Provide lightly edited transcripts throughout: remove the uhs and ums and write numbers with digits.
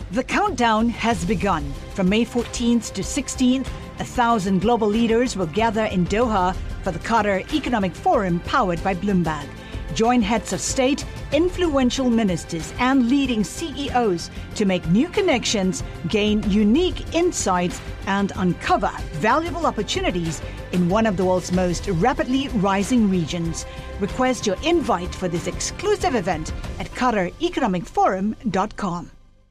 The countdown has begun. From May 14th to 16th, 1,000 global leaders will gather in Doha for the Qatar Economic Forum powered by Bloomberg. Join heads of state, influential ministers, and leading CEOs to make new connections, gain unique insights, and uncover valuable opportunities in one of the world's most rapidly rising regions. Request your invite for this exclusive event at QatarEconomicForum.com.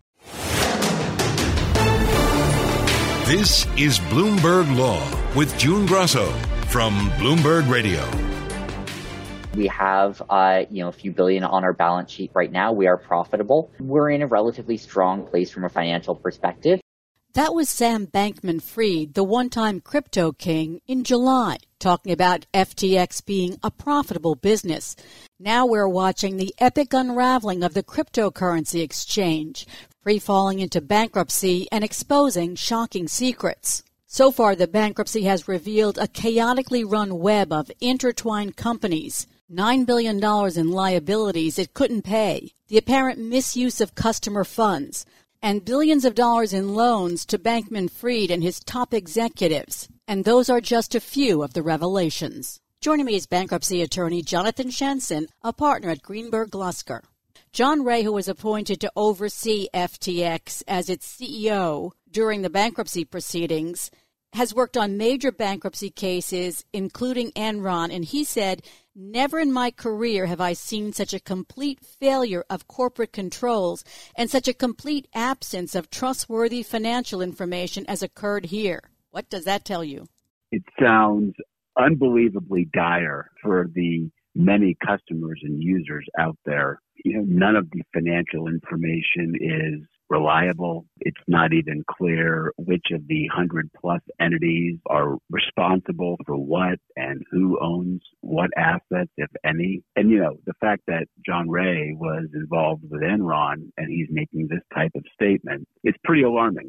This is Bloomberg Law with June Grosso from Bloomberg Radio. We have, a few billion on our balance sheet right now. We are profitable. We're in a relatively strong place from a financial perspective. That was Sam Bankman-Fried, the one-time crypto king, in July, talking about FTX being a profitable business. Now we're watching the epic unraveling of the cryptocurrency exchange, free-falling into bankruptcy and exposing shocking secrets. So far, the bankruptcy has revealed a chaotically run web of intertwined companies, $9 billion in liabilities it couldn't pay, the apparent misuse of customer funds, and billions of dollars in loans to Bankman-Fried and his top executives. And those are just a few of the revelations. Joining me is bankruptcy attorney Jonathan Shanson, a partner at Greenberg Glusker. John Ray, who was appointed to oversee FTX as its CEO during the bankruptcy proceedings, has worked on major bankruptcy cases, including Enron, and he said, "Never in my career have I seen such a complete failure of corporate controls and such a complete absence of trustworthy financial information as occurred here." What does that tell you? It sounds unbelievably dire for the many customers and users out there. None of the financial information is reliable. It's not even clear which of the 100+ entities are responsible for what and who owns what assets, if any. And, the fact that John Ray was involved with Enron and he's making this type of statement is pretty alarming.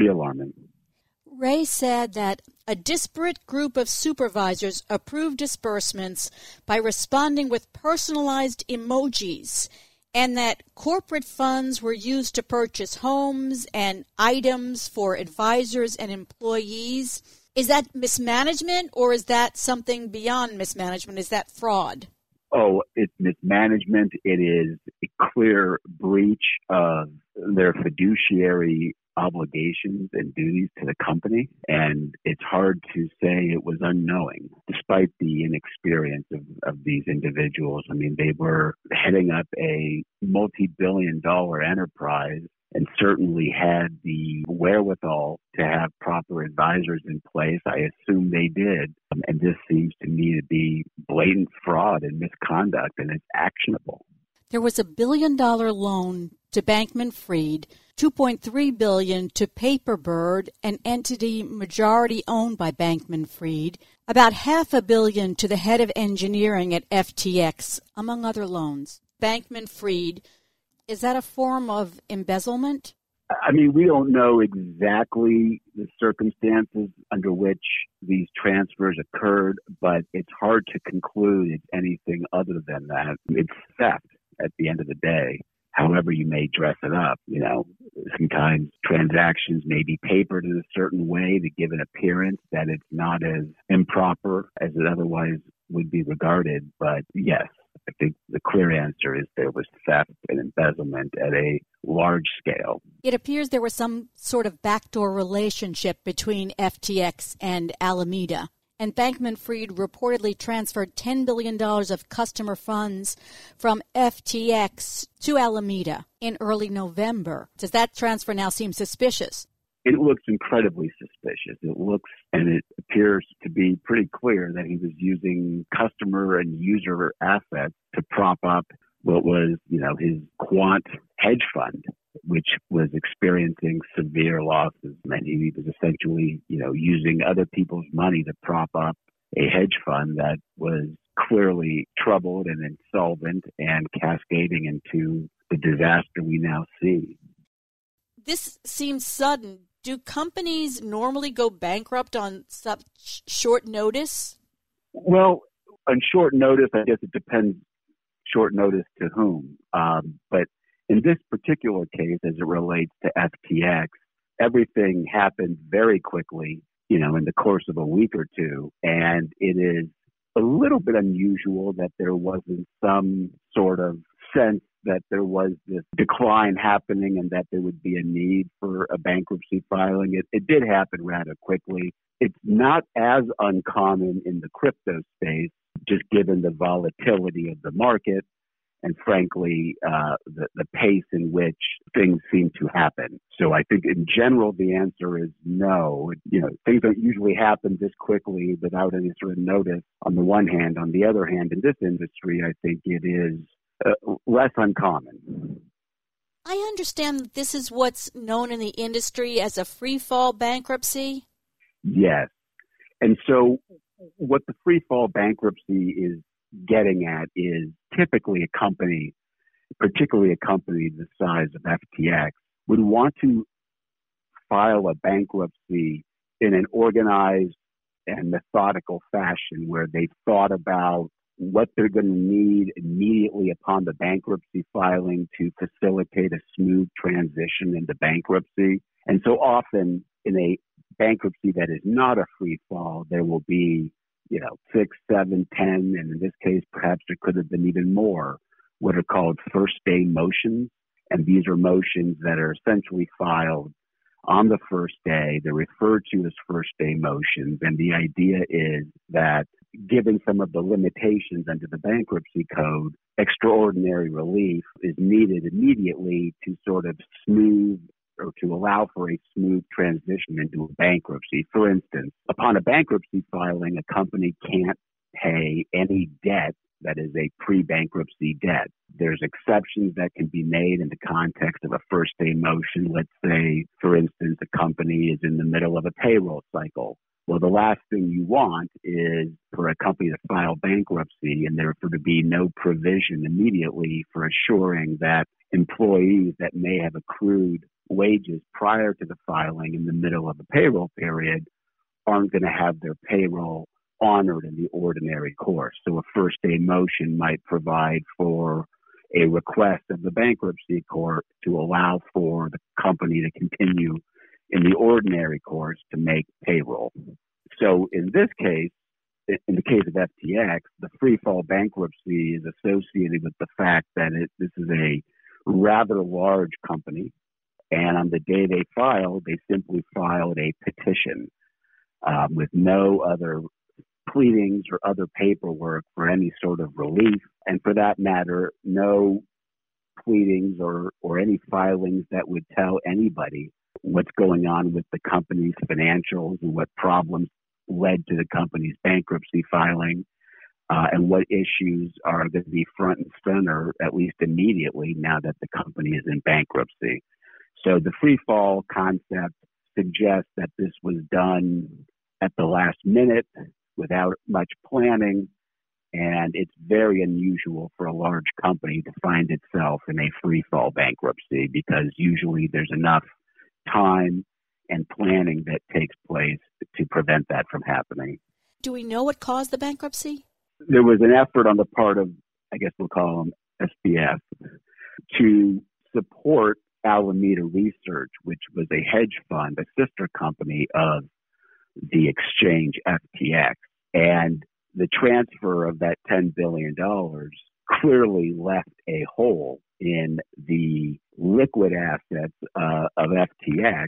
Ray said that a disparate group of supervisors approved disbursements by responding with personalized emojis, and that corporate funds were used to purchase homes and items for advisors and employees. Is that mismanagement, or is that something beyond mismanagement? Is that fraud? Oh, it's mismanagement. It is a clear breach of their fiduciary obligations and duties to the company, and it's hard to say it was unknowing, despite the inexperience of these individuals. I mean, they were heading up a multi-billion-dollar enterprise and certainly had the wherewithal to have proper advisors in place. I assume they did, and this seems to me to be blatant fraud and misconduct, and it's actionable. There was $1 billion loan to Bankman-Fried, $2.3 billion to Paperbird, an entity majority owned by Bankman-Fried, about $500 million to the head of engineering at FTX, among other loans. Bankman-Fried, is that a form of embezzlement? I mean, we don't know exactly the circumstances under which these transfers occurred, but it's hard to conclude it's anything other than that. It's theft at the end of the day. However you may dress it up, sometimes transactions may be papered in a certain way to give an appearance that it's not as improper as it otherwise would be regarded. But yes, I think the clear answer is there was theft and embezzlement at a large scale. It appears there was some sort of backdoor relationship between FTX and Alameda. And Bankman-Fried reportedly transferred $10 billion of customer funds from FTX to Alameda in early November. Does that transfer now seem suspicious? It looks incredibly suspicious. It looks and it appears to be pretty clear that he was using customer and user assets to prop up what was, his quant hedge fund, which was experiencing severe losses. And he was essentially, using other people's money to prop up a hedge fund that was clearly troubled and insolvent and cascading into the disaster we now see. This seems sudden. Do companies normally go bankrupt on such short notice? Well, on short notice, I guess it depends. Short notice to whom? But In this particular case, as it relates to FTX, everything happened very quickly, in the course of a week or two. And it is a little bit unusual that there wasn't some sort of sense that there was this decline happening and that there would be a need for a bankruptcy filing. It did happen rather quickly. It's not as uncommon in the crypto space, just given the volatility of the market and frankly, the pace in which things seem to happen. So I think in general, the answer is no. Things don't usually happen this quickly without any sort of notice on the one hand. On the other hand, in this industry, I think it is less uncommon. I understand that this is what's known in the industry as a free fall bankruptcy. Yes. And so what the free fall bankruptcy is getting at is typically a company, particularly a company the size of FTX, would want to file a bankruptcy in an organized and methodical fashion where they've thought about what they're going to need immediately upon the bankruptcy filing to facilitate a smooth transition into bankruptcy. And so often in a bankruptcy that is not a free fall, there will be 6, 7, 10, and in this case, perhaps there could have been even more, what are called first day motions. And these are motions that are essentially filed on the first day. They're referred to as first day motions. And the idea is that given some of the limitations under the bankruptcy code, extraordinary relief is needed immediately to sort of smooth or to allow for a smooth transition into a bankruptcy. For instance, upon a bankruptcy filing, a company can't pay any debt that is a pre-bankruptcy debt. There's exceptions that can be made in the context of a first day motion. Let's say, for instance, a company is in the middle of a payroll cycle. Well, the last thing you want is for a company to file bankruptcy and therefore to be no provision immediately for assuring that employees that may have accrued wages prior to the filing in the middle of the payroll period aren't going to have their payroll honored in the ordinary course. So a first day motion might provide for a request of the bankruptcy court to allow for the company to continue in the ordinary course to make payroll. So in this case, in the case of FTX, the free fall bankruptcy is associated with the fact that this is a rather large company. And on the day they filed, they simply filed a petition with no other pleadings or other paperwork for any sort of relief. And for that matter, no pleadings or any filings that would tell anybody what's going on with the company's financials and what problems led to the company's bankruptcy filing, and what issues are going to be front and center, at least immediately, now that the company is in bankruptcy. So the free fall concept suggests that this was done at the last minute without much planning, and it's very unusual for a large company to find itself in a free fall bankruptcy because usually there's enough time and planning that takes place to prevent that from happening. Do we know what caused the bankruptcy? There was an effort on the part of, I guess we'll call them SBF, to support Alameda Research, which was a hedge fund, a sister company of the exchange FTX. And the transfer of that $10 billion clearly left a hole in the liquid assets of FTX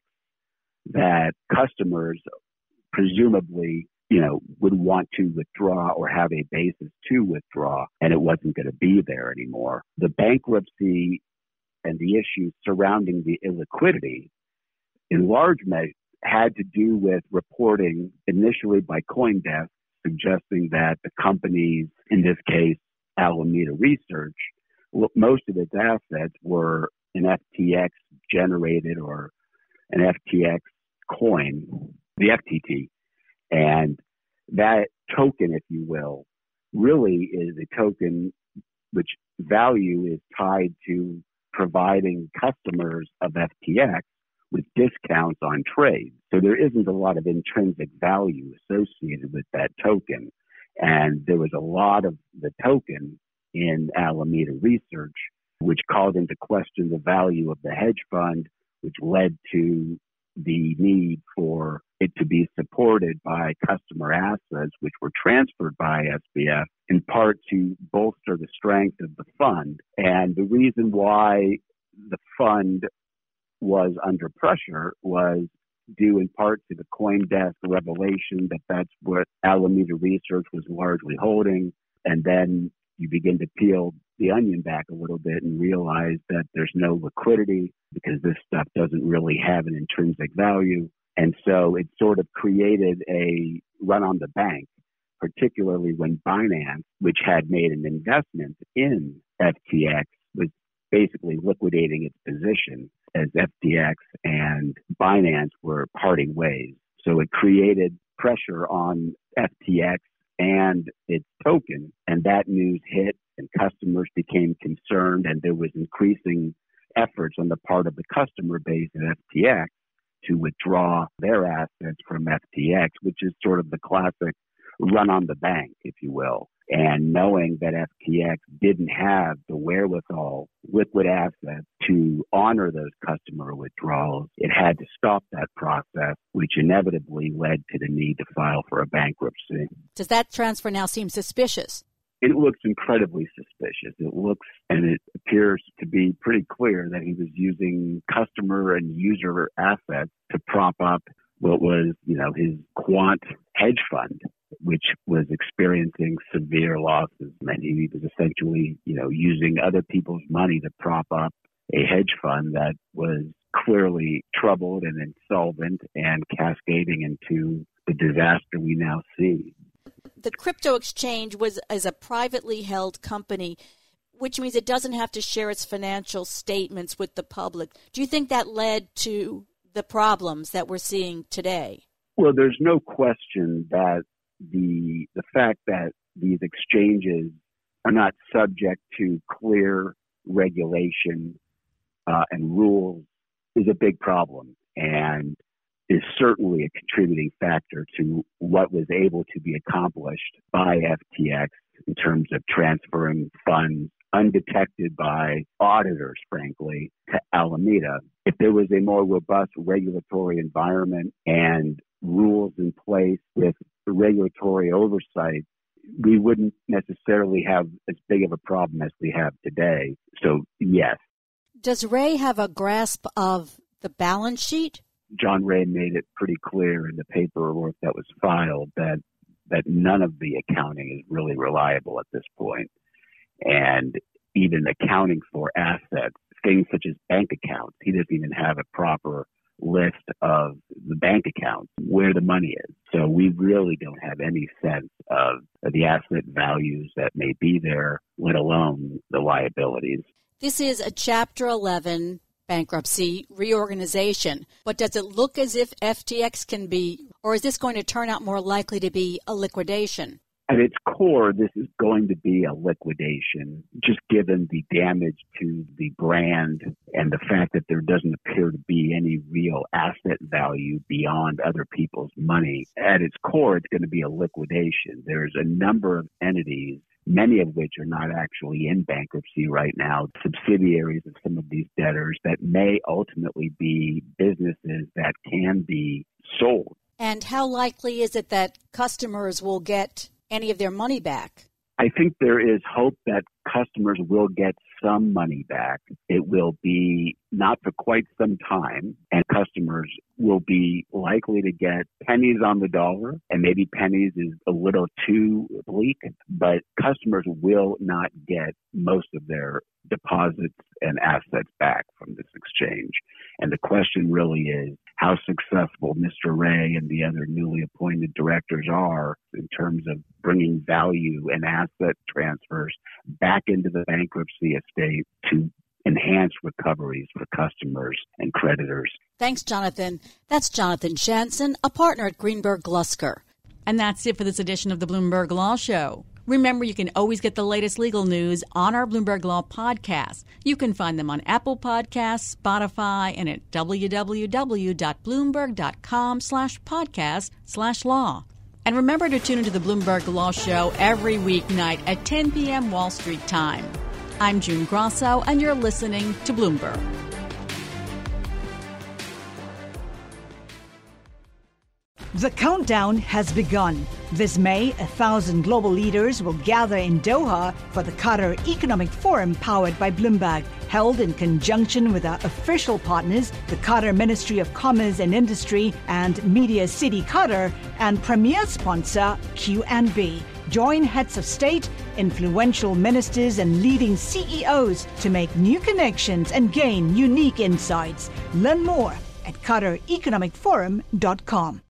that customers presumably, would want to withdraw or have a basis to withdraw, and it wasn't going to be there anymore. The bankruptcy and the issues surrounding the illiquidity, in large measure, had to do with reporting initially by CoinDesk, suggesting that the companies, in this case, Alameda Research, most of its assets were an FTX generated or an FTX coin, the FTT. And that token, if you will, really is a token which value is tied to providing customers of FTX with discounts on trades. So there isn't a lot of intrinsic value associated with that token. And there was a lot of the token in Alameda Research which called into question the value of the hedge fund, which led to the need for it to be supported by customer assets, which were transferred by SBF, in part to bolster the strength of the fund. And the reason why the fund was under pressure was due in part to the CoinDesk revelation that that's what Alameda Research was largely holding. And then you begin to peel the onion back a little bit and realize that there's no liquidity because this stuff doesn't really have an intrinsic value. And so it sort of created a run on the bank, particularly when Binance, which had made an investment in FTX, was basically liquidating its position as FTX and Binance were parting ways. So it created pressure on FTX and its token, and that news hit and customers became concerned, and there was increasing efforts on the part of the customer base at FTX to withdraw their assets from FTX, which is sort of the classic run on the bank, if you will. And knowing that FTX didn't have the wherewithal, liquid assets to honor those customer withdrawals, it had to stop that process, which inevitably led to the need to file for a bankruptcy. Does that transfer now seem suspicious? It looks incredibly suspicious. It looks and it appears to be pretty clear that he was using customer and user assets to prop up what was, his quant hedge fund, which was experiencing severe losses. And he was essentially, using other people's money to prop up a hedge fund that was clearly troubled and insolvent and cascading into the disaster we now see. The crypto exchange is a privately held company, which means it doesn't have to share its financial statements with the public. Do you think that led to the problems that we're seeing today? Well, there's no question that the fact that these exchanges are not subject to clear regulation and rules is a big problem, and is certainly a contributing factor to what was able to be accomplished by FTX in terms of transferring funds undetected by auditors, frankly, to Alameda. If there was a more robust regulatory environment and rules in place with regulatory oversight, we wouldn't necessarily have as big of a problem as we have today. So, yes. Does Ray have a grasp of the balance sheet? John Ray made it pretty clear in the paperwork that was filed that none of the accounting is really reliable at this point. And even accounting for assets, things such as bank accounts, he doesn't even have a proper list of the bank accounts, where the money is. So we really don't have any sense of the asset values that may be there, let alone the liabilities. This is a Chapter 11 bankruptcy reorganization, but does it look as if FTX can be, or is this going to turn out more likely to be a liquidation? At its core, this is going to be a liquidation, just given the damage to the brand and the fact that there doesn't appear to be any real asset value beyond other people's money. At its core, it's going to be a liquidation. There's a number of entities, many of which are not actually in bankruptcy right now, subsidiaries of some of these debtors that may ultimately be businesses that can be sold. And how likely is it that customers will get any of their money back? I think there is hope that customers will get some money back. It will be not for quite some time, and customers will be likely to get pennies on the dollar, and maybe pennies is a little too bleak, but customers will not get most of their deposits and assets back from this exchange. And the question really is how successful Mr. Ray and the other newly appointed directors are in terms of bringing value and asset transfers back into the bankruptcy estate to enhance recoveries for customers and creditors. Thanks, Jonathan. That's Jonathan Jansen, a partner at Greenberg Glusker. And that's it for this edition of the Bloomberg Law Show. Remember, you can always get the latest legal news on our Bloomberg Law podcast. You can find them on Apple Podcasts, Spotify, and at www.bloomberg.com/podcast/law. And remember to tune into the Bloomberg Law Show every weeknight at 10 p.m. Wall Street time. I'm June Grosso, and you're listening to Bloomberg. The countdown has begun. This May, 1,000 global leaders will gather in Doha for the Qatar Economic Forum powered by Bloomberg, held in conjunction with our official partners, the Qatar Ministry of Commerce and Industry and Media City Qatar, and premier sponsor QNB. Join heads of state, influential ministers, and leading CEOs to make new connections and gain unique insights. Learn more at QatarEconomicForum.com.